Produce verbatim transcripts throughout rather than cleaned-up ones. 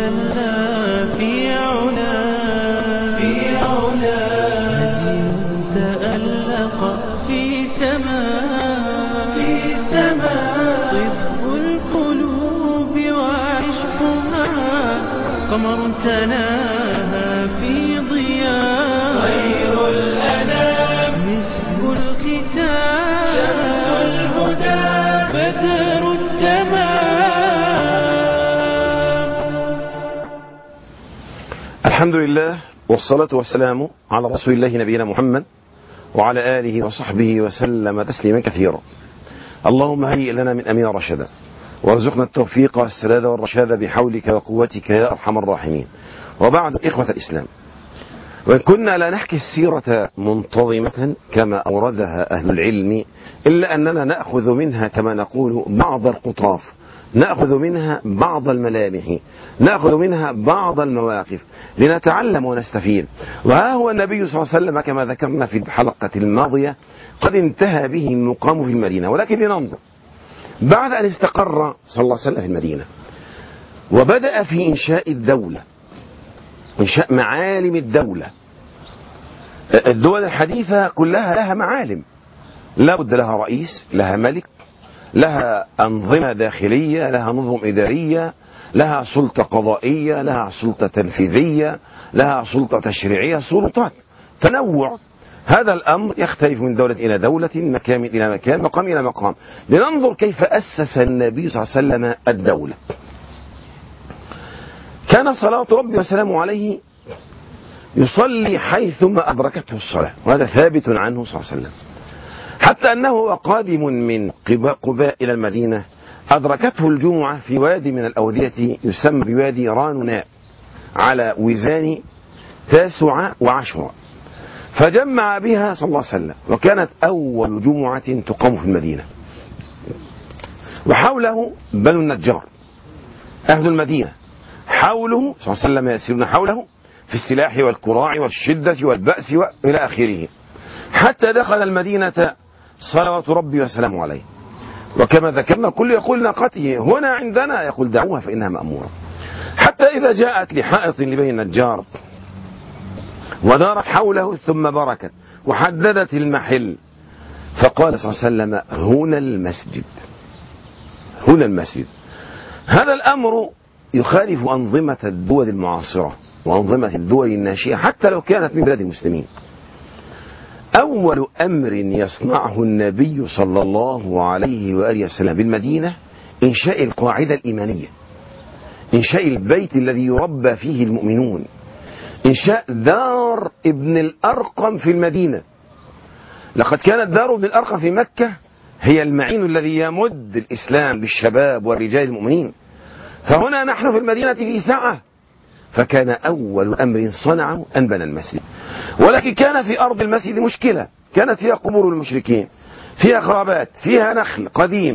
تجلى في علا في علا هدي تألق في سماء في سماء طب القلوب وعشقها قمر تناهى في ضياء خير الأنام مسك الختام شمس الهدى بدر التمام. الحمد لله والصلاة والسلام على رسول الله نبينا محمد وعلى آله وصحبه وسلم تسليما كثيرا. اللهم هيئ لنا من أمين رشدا وارزقنا التوفيق والسداد والرشاد بحولك وقوتك يا أرحم الراحمين. وبعد، إخوة الإسلام، وإن كنا لا نحكي السيرة منتظمة كما أوردها أهل العلم، إلا أننا نأخذ منها كما نقول بعض القطاف، نأخذ منها بعض الملامح، نأخذ منها بعض المواقف لنتعلم ونستفيد. وها هو النبي صلى الله عليه وسلم كما ذكرنا في الحلقة الماضية قد انتهى به المقام في المدينة، ولكن لننظر بعد أن استقر صلى الله عليه وسلم في المدينة وبدأ في إنشاء الدولة، إنشاء معالم الدولة. الدول الحديثة كلها لها معالم، لا بد لها رئيس، لها ملك، لها أنظمة داخلية، لها نظم إدارية، لها سلطة قضائية، لها سلطة تنفيذية، لها سلطة تشريعية، سلطات، تنوع. هذا الأمر يختلف من دولة إلى دولة، مكان إلى مكان، مقام إلى مقام. لننظر كيف أسس النبي صلى الله عليه وسلم الدولة. كان صلاة ربي وسلامه عليه يصلي حيثما أدركته الصلاة، وهذا ثابت عنه صلى الله عليه وسلم، حتى أنه قادم من قباء إلى المدينة أدركته الجمعة في وادي من الأودية يسمى بوادي رانوناء على وزان تاسع وعشرة، فجمع بها صلى الله عليه وسلم، وكانت أول جمعة تقام في المدينة. وحوله بنو النجار أهل المدينة، حوله صلى الله عليه وسلم يسيرون حوله في السلاح والكراع والشدة والبأس وإلى آخره، حتى دخل المدينة صلوات ربي وسلامه عليه. وكما ذكرنا كل يقول ناقته هنا عندنا، يقول دعوها فإنها مأمورة، حتى إذا جاءت لحائط لبني النجار ودارت حوله ثم بركت وحددت المحل، فقال صلى الله عليه وسلم هنا المسجد، هنا المسجد. هذا الأمر يخالف أنظمة الدول المعاصرة وأنظمة الدول الناشئة حتى لو كانت من بلاد المسلمين. أول أمر يصنعه النبي صلى الله عليه وآله وسلم بالمدينة إنشاء القاعدة الإيمانية، إنشاء البيت الذي يربى فيه المؤمنون، إنشاء دار ابن الأرقم في المدينة. لقد كانت دار ابن الأرقم في مكة هي المعين الذي يمد الإسلام بالشباب والرجال المؤمنين، فهنا نحن في المدينة في سعة. فكان أول أمر صنعه أن بنى المسجد، ولكن كان في أرض المسجد مشكلة، كانت فيها قبور المشركين، فيها خرابات، فيها نخل قديم،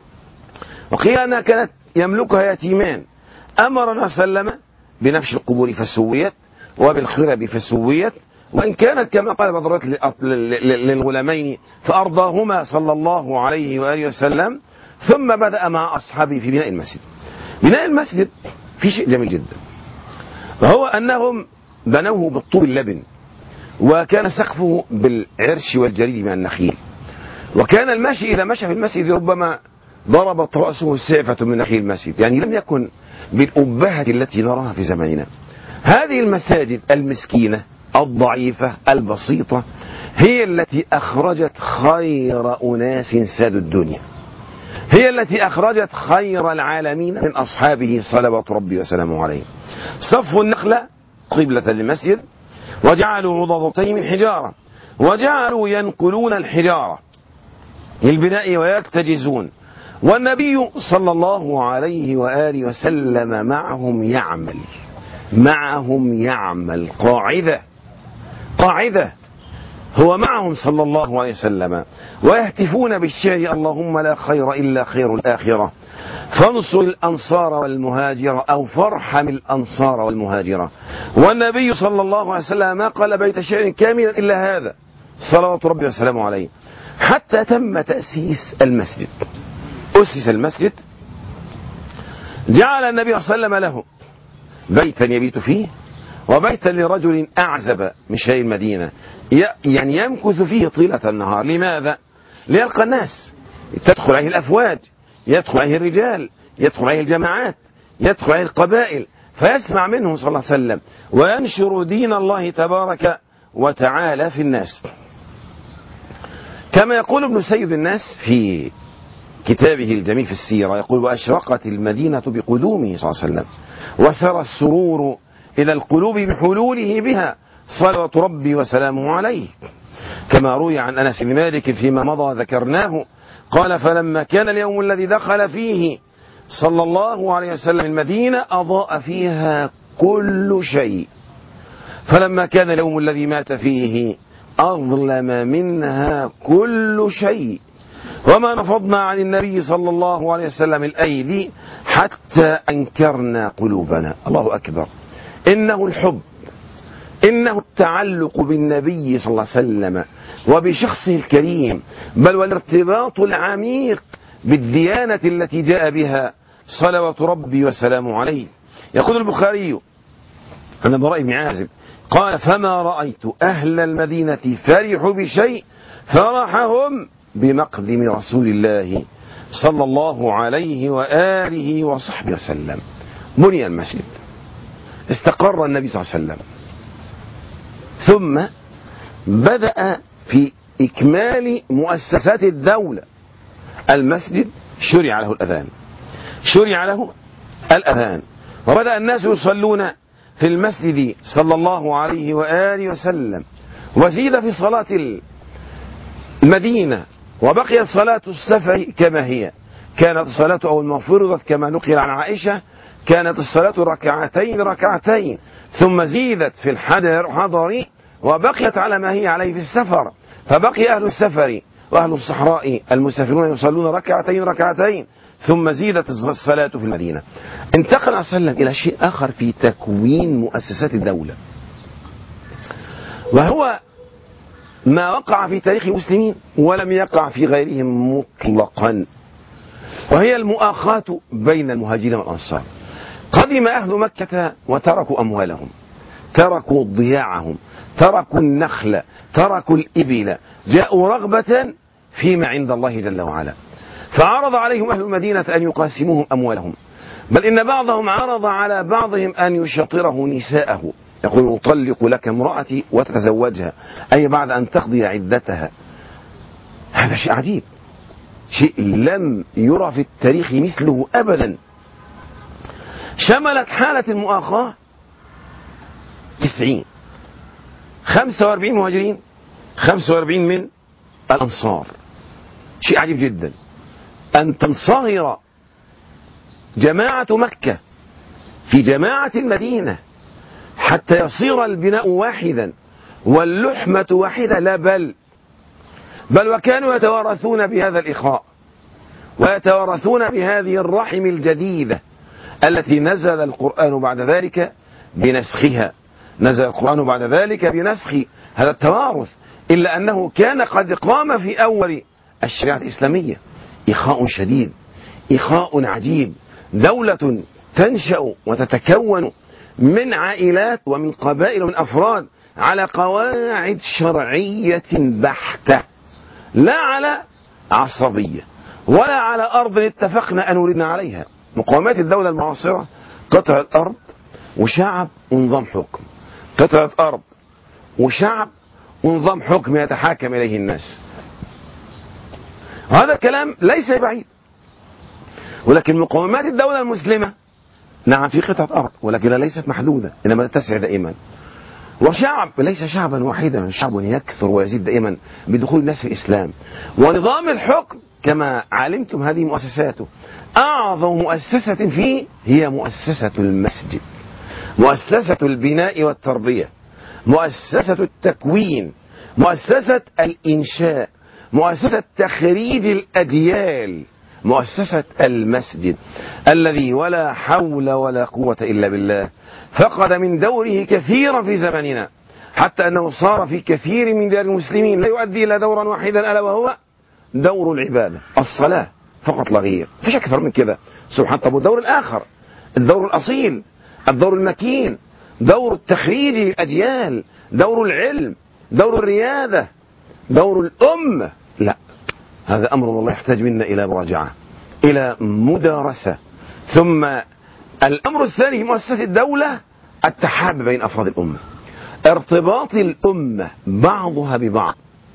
وقيل أنها كانت يملكها يتيمان. أمرنا صلى الله عليه وسلم بنبش القبور فسويت وبالخرب فسويت، وإن كانت كما قال بعض للغلامين فأرضاهما صلى الله عليه وآله وسلم. ثم بدأ مع أصحابه في بناء المسجد. بناء المسجد في شيء جميل جدا، وهو أنهم بنوه بالطوب اللبن، وكان سقفه بالعرش والجريد من النخيل، وكان الماشي إذا مشى في المسجد ربما ضربت رأسه سعفة من نخيل المسجد، يعني لم يكن بالأبهة التي نراها في زماننا. هذه المساجد المسكينة الضعيفة البسيطة هي التي أخرجت خير أناس سادوا الدنيا، هي التي أخرجت خير العالمين من أصحابه صلوات ربي وسلامه عليه. صفوا النخلة قبلة للمسجد، وجعلوا رضضتين من حجارة، وجعلوا ينقلون الحجارة للبناء ويرتجزون، والنبي صلى الله عليه وآله وسلم معهم يعمل معهم يعمل قاعدة قاعدة هو معهم صلى الله عليه وسلم، ويهتفون بالشعر اللهم لا خير إلا خير الآخرة، فانصر الأنصار والمهاجرة أو فارحم الأنصار والمهاجرة. والنبي صلى الله عليه وسلم ما قال بيت شعر كاملا إلا هذا صلوات ربي وسلامه عليه، حتى تم تأسيس المسجد. أسس المسجد، جعل النبي صلى الله عليه وسلم له بيتا يبيت فيه وبيتا لرجل أعزب من شيء المدينة يعني يمكث فيه طيلة النهار. لماذا؟ ليلقى الناس، تدخل عليه الأفواج، يدخل عليه الرجال، يدخل عليه الجماعات، يدخل عليه القبائل، فيسمع منهم صلى الله عليه وسلم وينشر دين الله تبارك وتعالى في الناس. كما يقول ابن سيد الناس في كتابه الجميل في السيرة، يقول: وأشرقت المدينة بقدومه صلى الله عليه وسلم وسرى السرور إلى القلوب بحلوله بها صلوات ربي وسلامه عليه. كما روي عن أنس بن مالك فيما مضى ذكرناه قال: فلما كان اليوم الذي دخل فيه صلى الله عليه وسلم المدينة أضاء فيها كل شيء، فلما كان اليوم الذي مات فيه أظلم منها كل شيء، وما نفضنا عن النبي صلى الله عليه وسلم الأيدي حتى أنكرنا قلوبنا. الله أكبر. إنه الحب، إنه التعلق بالنبي صلى الله عليه وسلم وبشخصه الكريم، بل والارتباط العميق بالديانة التي جاء بها صلوات ربي وسلامه عليه. يقول البخاري عن البراء بن عازب قال: فما رأيت أهل المدينة فرحوا بشيء فرحهم بمقدم رسول الله صلى الله عليه وآله وصحبه وسلم. بني المسجد، استقر النبي صلى الله عليه وسلم، ثم بدأ في إكمال مؤسسات الدولة. المسجد شرع له الأذان، شرع له الأذان وبدأ الناس يصلون في المسجد صلى الله عليه وآله وسلم، وزيد في صلاة المدينة، وبقيت صلاة السفر كما هي. كانت الصلاة أول ما فرضت كما نقل عن عائشة كانت الصلاة ركعتين ركعتين، ثم زيدت في الحضر حضري وبقيت على ما هي عليه في السفر، فبقي أهل السفر وأهل الصحراء المسافرون يصلون ركعتين ركعتين، ثم زيدت الصلاة في المدينة. انتقل عليه وسلم إلى شيء آخر في تكوين مؤسسات الدولة، وهو ما وقع في تاريخ المسلمين ولم يقع في غيرهم مطلقا، وهي المؤاخاة بين المهاجرين والأنصار. قدم أهل مكة وتركوا أموالهم، تركوا ضياعهم، تركوا النخل، تركوا الإبل، جاءوا رغبة فيما عند الله جل وعلا، فعرض عليهم أهل المدينة أن يقاسموهم أموالهم، بل إن بعضهم عرض على بعضهم أن يشطره نساءه، يقول: أطلق لك امرأتي وتتزوجها، أي بعد أن تقضي عدتها. هذا شيء عجيب، شيء لم يرى في التاريخ مثله أبدا. شملت حالة المؤاخاة تسعين، خمسة وأربعين مهاجرين، خمسة وأربعين من الأنصار. شيء عجيب جدا أن تنصهر جماعة مكة في جماعة المدينة حتى يصير البناء واحدا واللحمة واحدة، لا بل بل وكانوا يتوارثون بهذا الإخاء ويتوارثون بهذه الرحم الجديدة التي نزل القرآن بعد ذلك بنسخها، نزل القرآن بعد ذلك بنسخ هذا التوارث، إلا أنه كان قد قام في أول الشريعة الإسلامية إخاء شديد، إخاء عجيب، دولة تنشأ وتتكون من عائلات ومن قبائل ومن أفراد على قواعد شرعية بحتة، لا على عصبية ولا على أرض اتفقنا أن وردنا عليها. مقومات الدولة المعاصرة قطعة أرض وشعب ونظام حكم، قطعة أرض وشعب ونظام حكم يتحاكم إليه الناس. هذا الكلام ليس بعيد، ولكن مقومات الدولة المسلمة نعم في قطعة أرض ولكنها ليست محدودة، إنما تتسع دائما، وشعب ليس شعبا واحدا، شعب يكثر ويزيد دائما بدخول الناس في الإسلام. ونظام الحكم كما علمتم هذه مؤسساته، أعظم مؤسسة فيه هي مؤسسة المسجد، مؤسسة البناء والتربية، مؤسسة التكوين، مؤسسة الإنشاء، مؤسسة تخريج الأجيال، مؤسسة المسجد الذي ولا حول ولا قوة إلا بالله فقد من دوره كثيرا في زماننا، حتى أنه صار في كثير من ديار المسلمين لا يؤدي إلى دورا واحدا، ألا وهو دور العبادة، الصلاة فقط لا غير، فيش أكثر من كده. سبحان. طب والدور الآخر، الدور الأصيل الدور المكين، دور التخريج للأجيال، دور العلم، دور الريادة، دور الأمة. لا، هذا أمر والله يحتاج منا إلى مراجعة، إلى مدارسة. ثم الأمر الثاني في مؤسسة الدولة التحاب بين أفراد الأمة، ارتباط الأمة بعضها ببعض.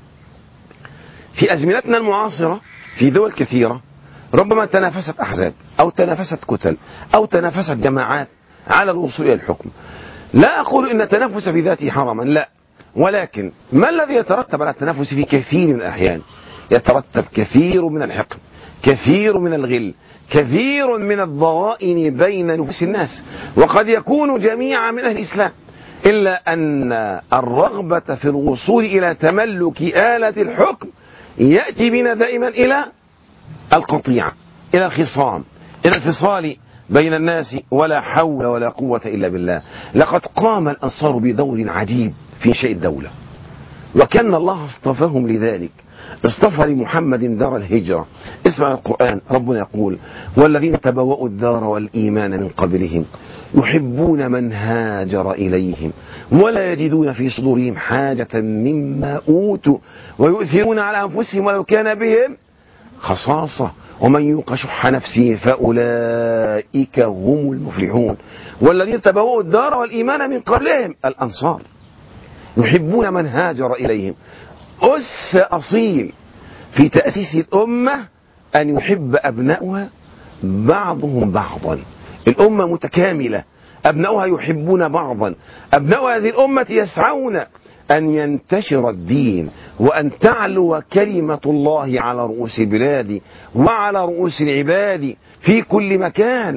في أزمنتنا المعاصرة في دول كثيرة ربما تنافست أحزاب أو تنافست كتل أو تنافست جماعات على الوصول إلى الحكم. لا أقول إن التنافس في ذاته حراما، لا، ولكن ما الذي يترتب على التنافس في كثير من الأحيان؟ يترتب كثير من الحقد، كثير من الغل، كثير من الضغائن بين نفوس الناس، وقد يكون جميعا من أهل الإسلام، إلا أن الرغبة في الوصول إلى تملك آلة الحكم يأتي بنا دائما إلى القطيعة، إلى الخصام، إلى الفصال بين الناس، ولا حول ولا قوة إلا بالله. لقد قام الأنصار بدور عجيب في شيء الدولة، وكان الله اصطفاهم لذلك. اصطفى لمحمد دار الهجرة. اسمع القرآن، ربنا يقول: والذين تبوأوا الدار والإيمان من قبلهم يحبون من هاجر إليهم ولا يجدون في صدورهم حاجة مما أوتوا ويؤثرون على أنفسهم ولو كان بهم خصاصة ومن يوق شح نفسه فأولئك هم المفلحون. والذين تبوأوا الدار والإيمان من قبلهم، الأنصار، يحبون من هاجر إليهم. أس أصيل في تأسيس الأمة أن يحب أبناؤها بعضهم بعضا. الأمة متكاملة، أبناؤها يحبون بعضا، أبناء هذه الأمة يسعون أن ينتشر الدين وأن تعلو كلمة الله على رؤوس البلاد وعلى رؤوس العباد في كل مكان،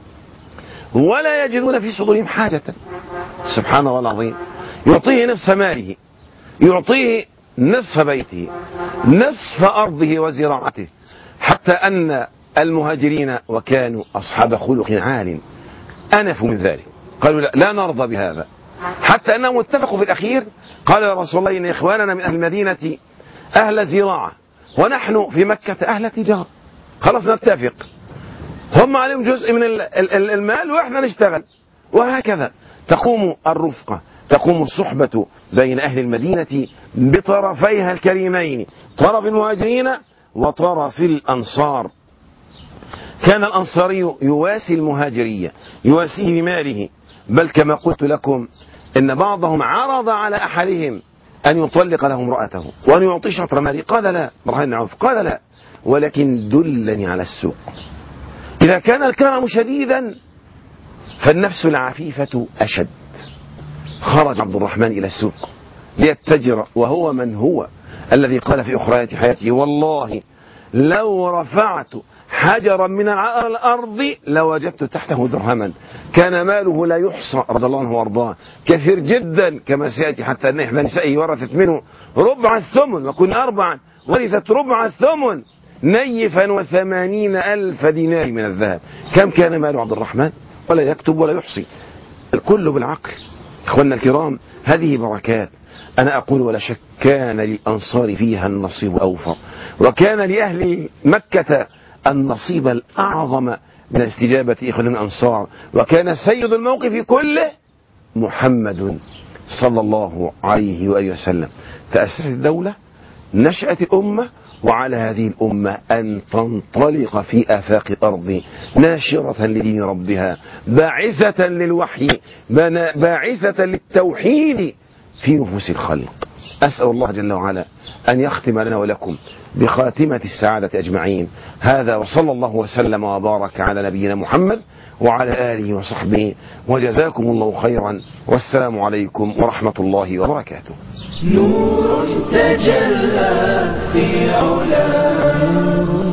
ولا يجدون في صدورهم حاجة. سبحان الله العظيم، يعطيه نصف ماله، يعطيه نصف بيته، نصف أرضه وزراعته، حتى أن المهاجرين وكانوا أصحاب خلق عال أنفوا من ذلك، قالوا لا, لا نرضى بهذا، حتى أنهم اتفقوا في الأخير، قال يا رسول الله إن إخواننا من أهل المدينة أهل زراعة ونحن في مكة أهل تجارة، خلاص نتفق، هم عليهم جزء من المال وإحنا نشتغل. وهكذا تقوم الرفقة، تقوم الصحبة بين أهل المدينة بطرفيها الكريمين، طرف المهاجرين وطرف الأنصار. كان الأنصاري يواسي المهاجرية، يواسيه بماله، بل كما قلت لكم إن بعضهم عرض على أحدهم أن يطلق له امرأته وأن يعطي شطر ماله، قال لا، برهان عوف قال لا، ولكن دلني على السوق. إذا كان الكرم شديدا فالنفس العفيفة أشد. خرج عبد الرحمن إلى السوق ليتجر، وهو من هو الذي قال في أخريات حياته: والله لو رفعت حجرا من الأرض لوجدت تحته درهما. كان ماله لا يحصى رضي الله عنه وارضاه، كثير جدا كما سيأتي، حتى أن إحدى نسائه ورثت منه ربع الثمن، وكن أربعا ورثت ربع الثمن نيفا وثمانين ألف دينار من الذهب. كم كان مال عبد الرحمن؟ ولا يكتب ولا يحصي، الكل بالعقل. إخواننا الكرام، هذه بركات. أنا أقول ولا شك كان للأنصار فيها النصيب أوفر، وكان لأهل مكة النصيب الأعظم من استجابة إخوان الأنصار، وكان سيد الموقف كله محمد صلى الله عليه وآله وسلم. تأسست الدولة، نشأت الأمة، وعلى هذه الأمة أن تنطلق في آفاق الأرض ناشرة لدين ربها، باعثة للوحي، باعثة للتوحيد في نفوس الخلق. أسأل الله جل وعلا أن يختم لنا ولكم بخاتمة السعادة أجمعين. هذا وصلى الله وسلم وبارك على نبينا محمد وعلى آله وصحبه، وجزاكم الله خيرا، والسلام عليكم ورحمة الله وبركاته. نور تجلى في علا